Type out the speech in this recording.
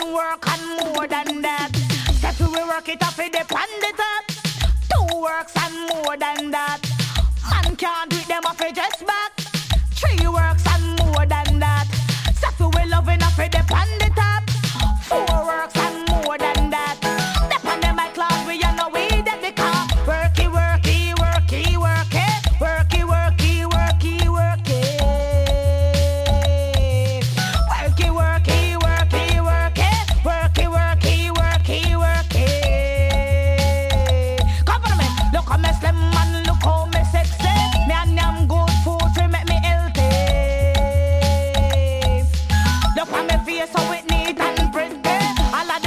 One work and more than that. Step we work it up in the pan the top. Two works and more than that. Man can't do it, them off it just back. Three works and more than that. Step we loving up in